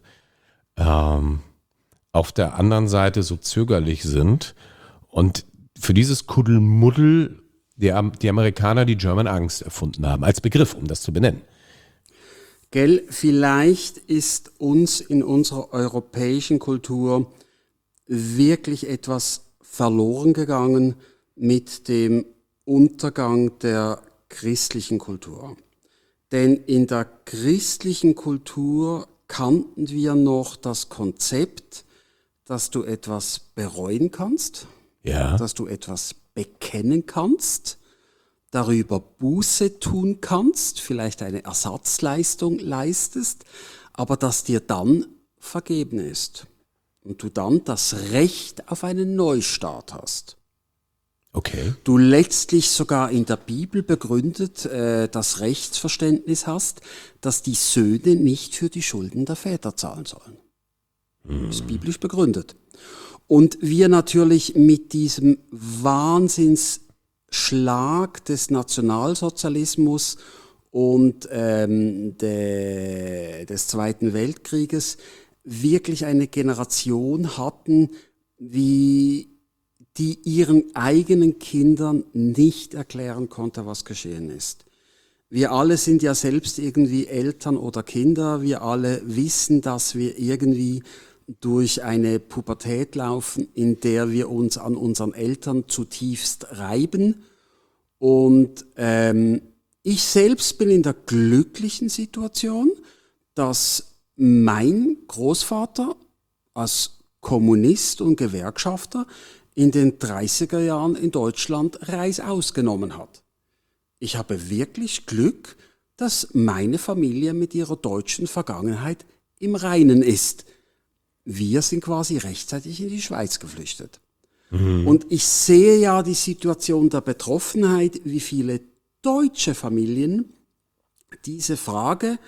auf der anderen Seite so zögerlich sind und für dieses Kuddelmuddel die Amerikaner die German Angst erfunden haben, als Begriff, um das zu benennen. Vielleicht ist uns in unserer europäischen Kultur wirklich etwas verloren gegangen mit dem Untergang der christlichen Kultur. Denn in der christlichen Kultur kannten wir noch das Konzept, dass du etwas bereuen kannst, dass du etwas bekennen kannst, darüber Buße tun kannst, vielleicht eine Ersatzleistung leistest, aber dass dir dann vergeben ist und du dann das Recht auf einen Neustart hast. Okay. Du letztlich sogar in der Bibel begründet das Rechtsverständnis hast, dass die Söhne nicht für die Schulden der Väter zahlen sollen. Das ist biblisch begründet. Und wir natürlich mit diesem Wahnsinnsschlag des Nationalsozialismus und des Zweiten Weltkrieges wirklich eine Generation hatten, die ihren eigenen Kindern nicht erklären konnte, was geschehen ist. Wir alle sind ja selbst irgendwie Eltern oder Kinder. Wir alle wissen, dass wir irgendwie durch eine Pubertät laufen, in der wir uns an unseren Eltern zutiefst reiben. Und Ich selbst bin in der glücklichen Situation, dass mein Großvater als Kommunist und Gewerkschafter in den 30er Jahren in Deutschland Reißaus genommen hat. Ich habe wirklich Glück, dass meine Familie mit ihrer deutschen Vergangenheit im Reinen ist. Wir sind quasi rechtzeitig in die Schweiz geflüchtet. Und ich sehe ja die Situation der Betroffenheit, wie viele deutsche Familien diese Frage,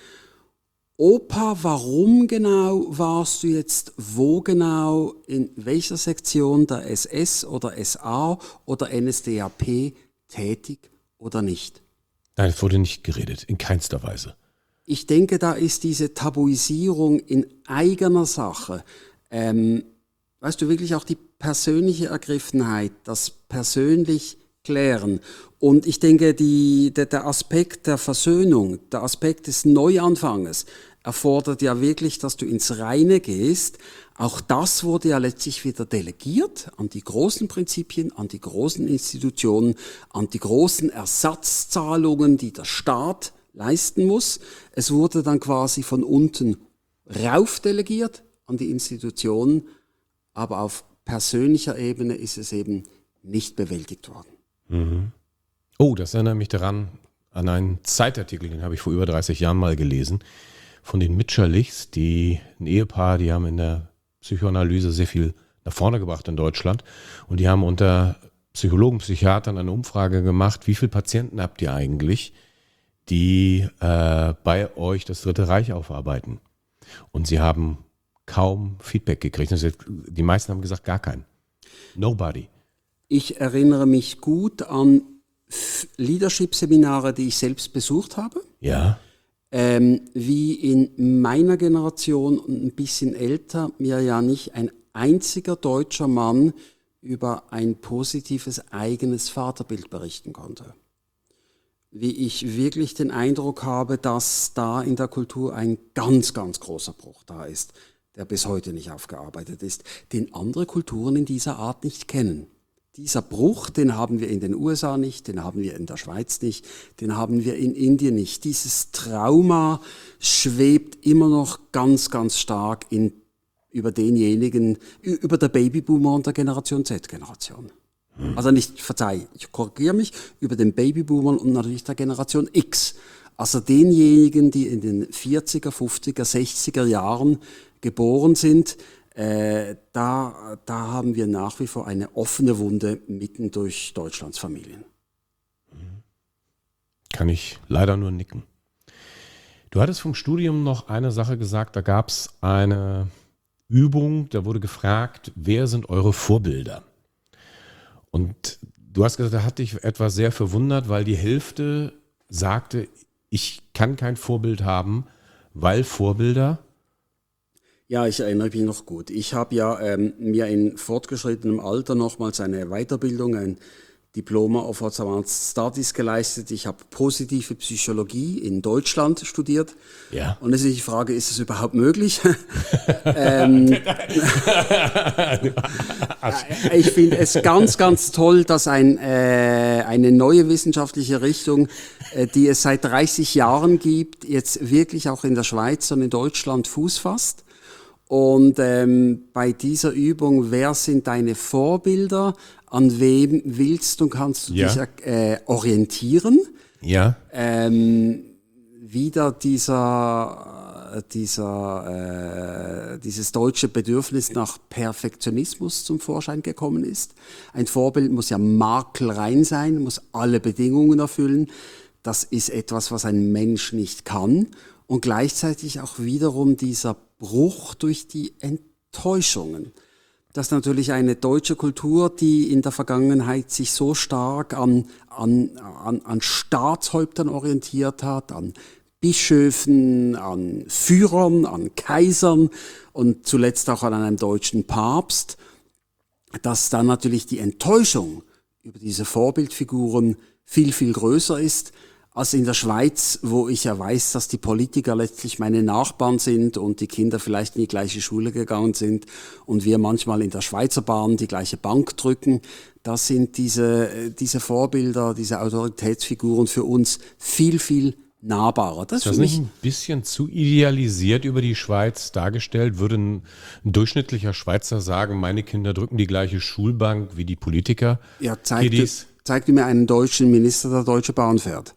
Opa, warum genau warst du jetzt wo genau, in welcher Sektion der SS oder SA oder NSDAP tätig oder nicht? Nein, es wurde nicht geredet, in keinster Weise. Ich denke, da ist diese Tabuisierung in eigener Sache, weißt du, wirklich auch die persönliche Ergriffenheit, das persönlich klären. Und ich denke, der Aspekt der Versöhnung, der Aspekt des Neuanfanges erfordert ja wirklich, dass du ins Reine gehst. Auch das wurde ja letztlich wieder delegiert an die großen Prinzipien, an die großen Institutionen, an die großen Ersatzzahlungen, die der Staat leisten muss. Es wurde dann quasi von unten rauf delegiert an die Institutionen, aber auf persönlicher Ebene ist es eben nicht bewältigt worden. Mhm. Oh, das erinnert mich daran, an einen Zeitartikel, den habe ich vor über 30 Jahren mal gelesen, von den Mitscherlichs, ein Ehepaar, die haben in der Psychoanalyse sehr viel nach vorne gebracht in Deutschland und die haben unter Psychologen, Psychiatern eine Umfrage gemacht, wie viele Patienten habt ihr eigentlich, die bei euch das Dritte Reich aufarbeiten? Und sie haben kaum Feedback gekriegt. Also die meisten haben gesagt, gar keinen. Nobody. Ich erinnere mich gut an Leadership-Seminare, die ich selbst besucht habe. Ja. Wie in meiner Generation und ein bisschen älter mir ja nicht ein einziger deutscher Mann über ein positives eigenes Vaterbild berichten konnte. Wie ich wirklich den Eindruck habe, dass da in der Kultur ein ganz, ganz großer Bruch da ist, der bis heute nicht aufgearbeitet ist, den andere Kulturen in dieser Art nicht kennen. Dieser Bruch, den haben wir in den USA nicht, den haben wir in der Schweiz nicht, den haben wir in Indien nicht. Dieses Trauma schwebt immer noch ganz, ganz stark über denjenigen, über der Babyboomer und der Generation Z-Generation. Also ich korrigiere mich, über den Babyboomern und natürlich der Generation X. Also denjenigen, die in den 40er, 50er, 60er Jahren geboren sind, da haben wir nach wie vor eine offene Wunde mitten durch Deutschlands Familien. Kann ich leider nur nicken. Du hattest vom Studium noch eine Sache gesagt, da gab es eine Übung, da wurde gefragt, wer sind eure Vorbilder? Und du hast gesagt, da hat dich etwas sehr verwundert, weil die Hälfte sagte, ich kann kein Vorbild haben, weil Vorbilder. Ja, ich erinnere mich noch gut. Ich habe ja mir in fortgeschrittenem Alter nochmals eine Weiterbildung, ein Diploma of Advanced Studies geleistet. Ich habe positive Psychologie in Deutschland studiert. Ja. Und es ist die Frage, ist es überhaupt möglich? Ich finde es ganz, ganz toll, dass eine neue wissenschaftliche Richtung, die es seit 30 Jahren gibt, jetzt wirklich auch in der Schweiz und in Deutschland Fuß fasst. Und bei dieser Übung, wer sind deine Vorbilder? An wem willst und kannst du dich orientieren? Ja. Wieder dieses deutsche Bedürfnis nach Perfektionismus zum Vorschein gekommen ist. Ein Vorbild muss ja makelrein sein, muss alle Bedingungen erfüllen. Das ist etwas, was ein Mensch nicht kann. Und gleichzeitig auch wiederum dieser Bruch durch die Enttäuschungen. Das ist natürlich eine deutsche Kultur, die in der Vergangenheit sich so stark an Staatshäuptern orientiert hat, an Bischöfen, an Führern, an Kaisern und zuletzt auch an einem deutschen Papst, dass dann natürlich die Enttäuschung über diese Vorbildfiguren viel, viel größer ist, als in der Schweiz, wo ich ja weiß, dass die Politiker letztlich meine Nachbarn sind und die Kinder vielleicht in die gleiche Schule gegangen sind und wir manchmal in der Schweizer Bahn die gleiche Bank drücken. Das sind diese Vorbilder, diese Autoritätsfiguren für uns viel, viel nahbarer. Ist das nicht ein bisschen zu idealisiert über die Schweiz dargestellt? Würde ein durchschnittlicher Schweizer sagen, meine Kinder drücken die gleiche Schulbank wie die Politiker? Ja, zeigt mir einen deutschen Minister, der Deutsche Bahn fährt.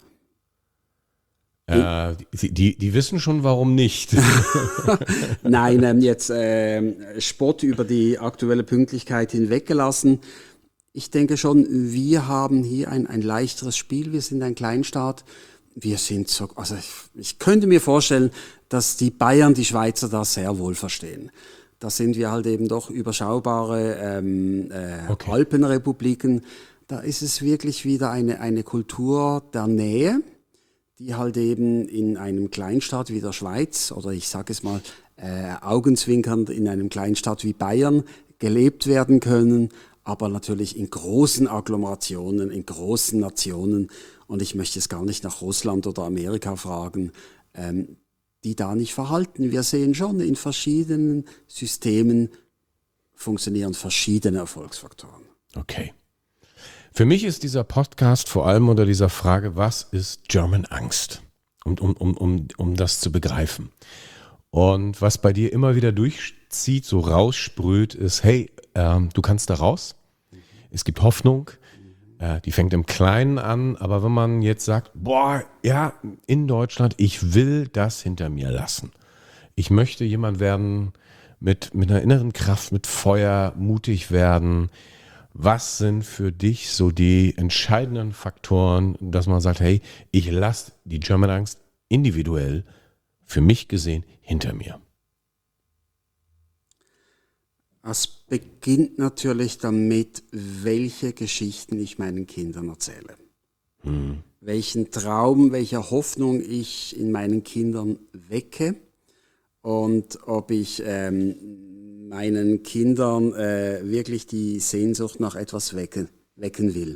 Die wissen schon, warum nicht. Nein, jetzt Spott über die aktuelle Pünktlichkeit hinweggelassen. Ich denke schon, wir haben hier ein leichteres Spiel. Wir sind ein Kleinstaat. Wir sind so, also ich könnte mir vorstellen, dass die Bayern, die Schweizer das sehr wohl verstehen. Da sind wir halt eben doch überschaubare Alpenrepubliken. Da ist es wirklich wieder eine Kultur der Nähe, die halt eben in einem Kleinstaat wie der Schweiz oder ich sage es mal augenzwinkernd in einem Kleinstaat wie Bayern gelebt werden können, aber natürlich in großen Agglomerationen, in großen Nationen. Und ich möchte es gar nicht nach Russland oder Amerika fragen, die da nicht verhalten. Wir sehen schon, in verschiedenen Systemen funktionieren verschiedene Erfolgsfaktoren. Okay. Für mich ist dieser Podcast vor allem unter dieser Frage, was ist German Angst? Um das zu begreifen. Und was bei dir immer wieder durchzieht, so raussprüht, ist, hey, du kannst da raus. Es gibt Hoffnung. Die fängt im Kleinen an, aber wenn man jetzt sagt, boah, ja, in Deutschland, ich will das hinter mir lassen. Ich möchte jemand werden mit einer inneren Kraft, mit Feuer, mutig werden. Was sind für dich so die entscheidenden Faktoren, dass man sagt, hey, ich lasse die German Angst individuell, für mich gesehen, hinter mir? Es beginnt natürlich damit, welche Geschichten ich meinen Kindern erzähle. Welchen Traum, welche Hoffnung ich in meinen Kindern wecke und ob ich meinen Kindern wirklich die Sehnsucht nach etwas wecken will.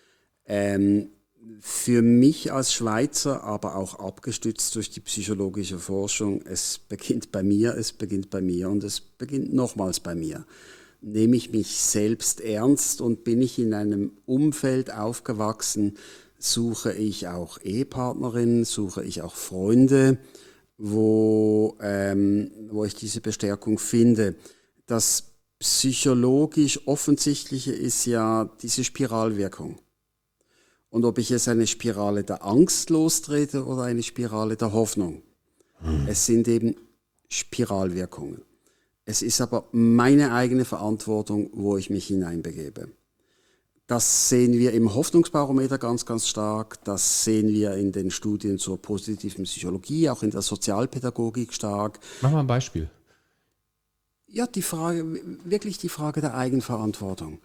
Für mich als Schweizer, aber auch abgestützt durch die psychologische Forschung, es beginnt bei mir und es beginnt nochmals bei mir. Nehme ich mich selbst ernst und bin ich in einem Umfeld aufgewachsen, suche ich auch Ehepartnerinnen, suche ich auch Freunde, wo ich diese Bestärkung finde. Das psychologisch Offensichtliche ist ja diese Spiralwirkung. Und ob ich jetzt eine Spirale der Angst lostrete oder eine Spirale der Hoffnung. Es sind eben Spiralwirkungen. Es ist aber meine eigene Verantwortung, wo ich mich hineinbegebe. Das sehen wir im Hoffnungsbarometer ganz, ganz stark. Das sehen wir in den Studien zur positiven Psychologie, auch in der Sozialpädagogik stark. Mach mal ein Beispiel. Ja, die Frage der Eigenverantwortung.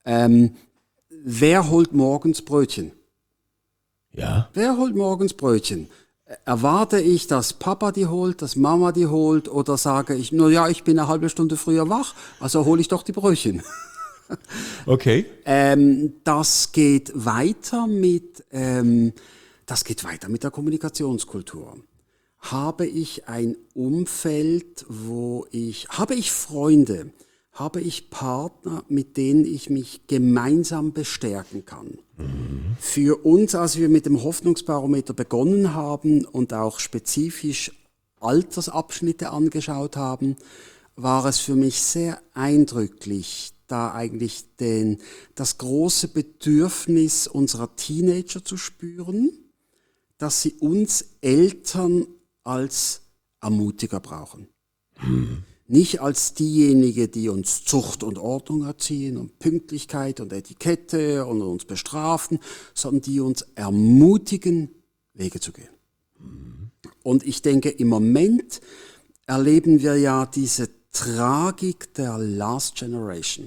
Wer holt morgens Brötchen? Ja. Wer holt morgens Brötchen? Erwarte ich, dass Papa die holt, dass Mama die holt oder sage ich, ich bin eine halbe Stunde früher wach, also hole ich doch die Brötchen. Okay. Das geht weiter mit der Kommunikationskultur. Habe ich ein Umfeld, habe ich Freunde, habe ich Partner, mit denen ich mich gemeinsam bestärken kann. Für uns, als wir mit dem Hoffnungsbarometer begonnen haben und auch spezifisch Altersabschnitte angeschaut haben, war es für mich sehr eindrücklich, da eigentlich das große Bedürfnis unserer Teenager zu spüren, dass sie uns Eltern als Ermutiger brauchen. Nicht als diejenige, die uns Zucht und Ordnung erziehen und Pünktlichkeit und Etikette und uns bestrafen, sondern die uns ermutigen, Wege zu gehen. Und ich denke, im Moment erleben wir ja diese Tragik der Last Generation.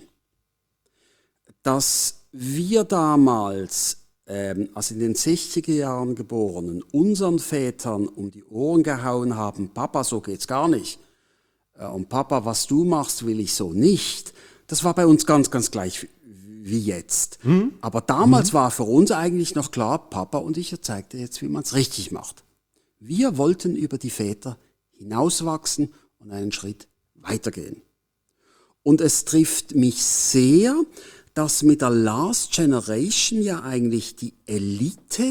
Dass wir damals, als in den 60er Jahren Geborenen, unseren Vätern um die Ohren gehauen haben, Papa, so geht's gar nicht. Und Papa, was du machst, will ich so nicht. Das war bei uns ganz, ganz gleich, wie jetzt. Aber damals war für uns eigentlich noch klar, Papa und ich, er zeigte jetzt, wie man es richtig macht. Wir wollten über die Väter hinauswachsen und einen Schritt weitergehen. Und es trifft mich sehr, dass mit der Last Generation ja eigentlich die Elite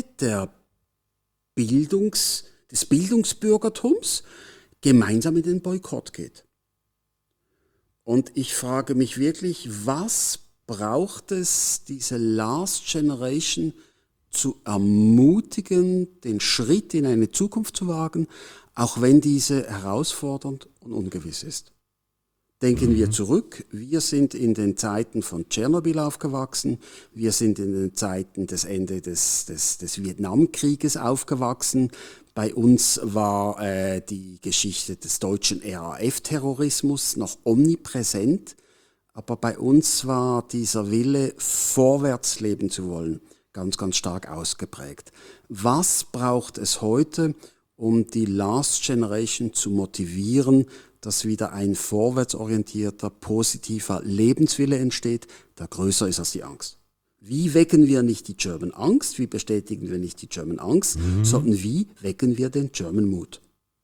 des Bildungsbürgertums gemeinsam in den Boykott geht. Und ich frage mich wirklich, was braucht es, diese Last Generation zu ermutigen, den Schritt in eine Zukunft zu wagen, auch wenn diese herausfordernd und ungewiss ist. Denken wir zurück, wir sind in den Zeiten von Tschernobyl aufgewachsen, wir sind in den Zeiten des Ende des Vietnamkrieges aufgewachsen. Bei uns war die Geschichte des deutschen RAF-Terrorismus noch omnipräsent, aber bei uns war dieser Wille, vorwärts leben zu wollen, ganz, ganz stark ausgeprägt. Was braucht es heute, um die Last Generation zu motivieren, dass wieder ein vorwärtsorientierter, positiver Lebenswille entsteht, der größer ist als die Angst? Wie wecken wir nicht die German Angst, wie bestätigen wir nicht die German Angst, sondern wie wecken wir den German Mut?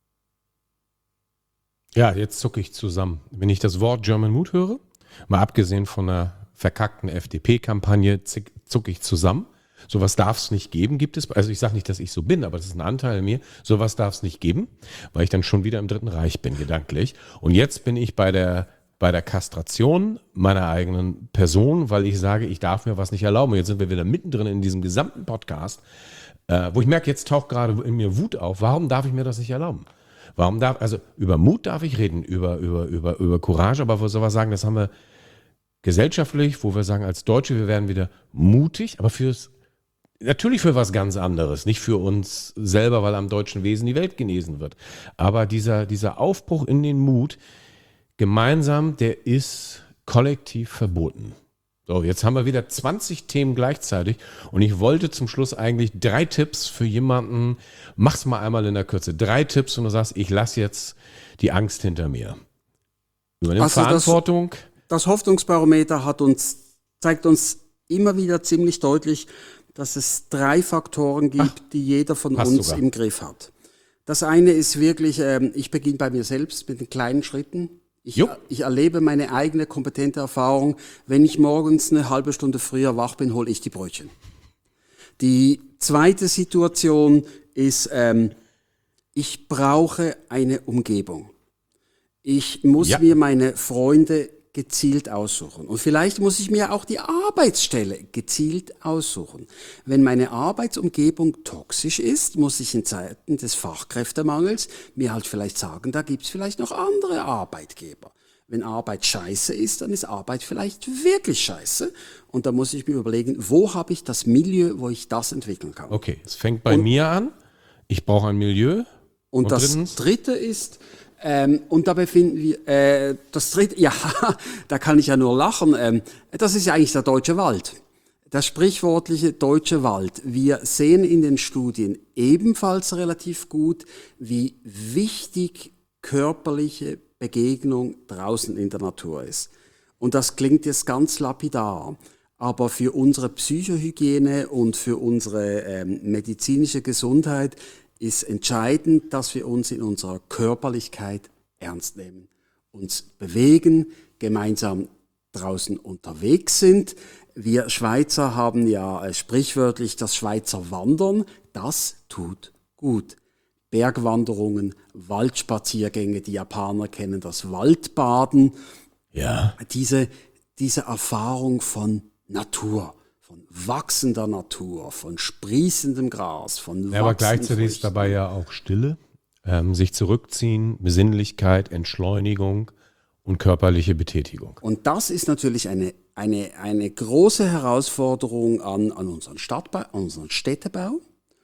Ja, jetzt zucke ich zusammen. Wenn ich das Wort German Mut höre, mal abgesehen von einer verkackten FDP-Kampagne, zucke ich zusammen. Sowas darf es nicht geben, gibt es. Also ich sage nicht, dass ich so bin, aber das ist ein Anteil in mir. Sowas darf es nicht geben, weil ich dann schon wieder im Dritten Reich bin, gedanklich. Und jetzt bin ich bei der Kastration meiner eigenen Person, weil ich sage, ich darf mir was nicht erlauben. Und jetzt sind wir wieder mittendrin in diesem gesamten Podcast, wo ich merke, jetzt taucht gerade in mir Wut auf. Warum darf ich mir das nicht erlauben? Also über Mut darf ich reden, über Courage, aber wo soll wir sagen, das haben wir gesellschaftlich, wo wir sagen, als Deutsche, wir werden wieder mutig, aber natürlich für was ganz anderes, nicht für uns selber, weil am deutschen Wesen die Welt genesen wird. Aber dieser Aufbruch in den Mut, gemeinsam, der ist kollektiv verboten. So, jetzt haben wir wieder 20 Themen gleichzeitig und ich wollte zum Schluss eigentlich 3 Tipps für jemanden, mach's mal einmal in der Kürze, 3 Tipps und du sagst, ich lasse jetzt die Angst hinter mir. Übernimm Verantwortung. Das Hoffnungsbarometer zeigt uns immer wieder ziemlich deutlich, dass es 3 Faktoren gibt, die jeder von uns im Griff hat. Das eine ist wirklich, ich beginne bei mir selbst mit den kleinen Schritten. Ich erlebe meine eigene kompetente Erfahrung. Wenn ich morgens eine halbe Stunde früher wach bin, hole ich die Brötchen. Die zweite Situation ist, ich brauche eine Umgebung. Ich muss mir meine Freunde gezielt aussuchen. Und vielleicht muss ich mir auch die Arbeitsstelle gezielt aussuchen. Wenn meine Arbeitsumgebung toxisch ist, muss ich in Zeiten des Fachkräftemangels mir halt vielleicht sagen, da gibt's vielleicht noch andere Arbeitgeber. Wenn Arbeit scheiße ist, dann ist Arbeit vielleicht wirklich scheiße. Und da muss ich mir überlegen, wo habe ich das Milieu, wo ich das entwickeln kann. Okay, es fängt bei mir an. Ich brauche ein Milieu. Und das drittens? Dritte ist, und da befinden wir, das dritte, ja, da kann ich ja nur lachen, das ist ja eigentlich der deutsche Wald. Der sprichwörtliche deutsche Wald. Wir sehen in den Studien ebenfalls relativ gut, wie wichtig körperliche Begegnung draußen in der Natur ist. Und das klingt jetzt ganz lapidar, aber für unsere Psychohygiene und für unsere medizinische Gesundheit ist entscheidend, dass wir uns in unserer Körperlichkeit ernst nehmen, uns bewegen, gemeinsam draußen unterwegs sind. Wir Schweizer haben ja sprichwörtlich das Schweizer Wandern, das tut gut. Bergwanderungen, Waldspaziergänge, die Japaner kennen das Waldbaden. Ja. Diese Erfahrung von Natur. Von wachsender Natur, von sprießendem Gras, von wachsenden aber gleichzeitig ist dabei ja auch Stille, sich zurückziehen, Besinnlichkeit, Entschleunigung und körperliche Betätigung. Und das ist natürlich eine große Herausforderung an unseren Städtebau.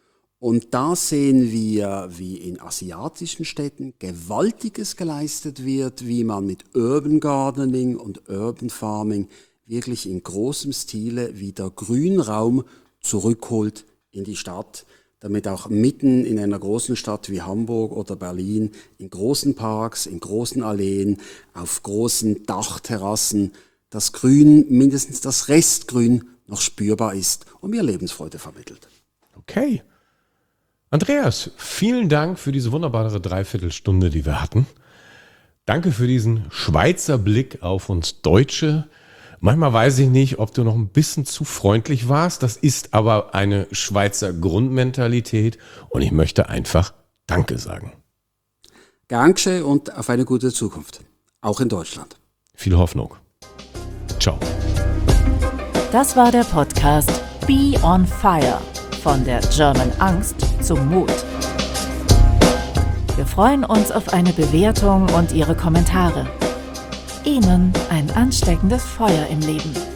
Und da sehen wir, wie in asiatischen Städten Gewaltiges geleistet wird, wie man mit Urban Gardening und Urban Farming wirklich in großem Stile wieder Grünraum zurückholt in die Stadt, damit auch mitten in einer großen Stadt wie Hamburg oder Berlin in großen Parks, in großen Alleen, auf großen Dachterrassen das Grün, mindestens das Restgrün, noch spürbar ist und mir Lebensfreude vermittelt. Okay. Andreas, vielen Dank für diese wunderbare Dreiviertelstunde, die wir hatten. Danke für diesen Schweizer Blick auf uns Deutsche. Manchmal weiß ich nicht, ob du noch ein bisschen zu freundlich warst. Das ist aber eine Schweizer Grundmentalität und ich möchte einfach Danke sagen. Danke und auf eine gute Zukunft, auch in Deutschland. Viel Hoffnung. Ciao. Das war der Podcast Be on Fire von der German Angst zum Mut. Wir freuen uns auf eine Bewertung und Ihre Kommentare. Ihnen ein ansteckendes Feuer im Leben.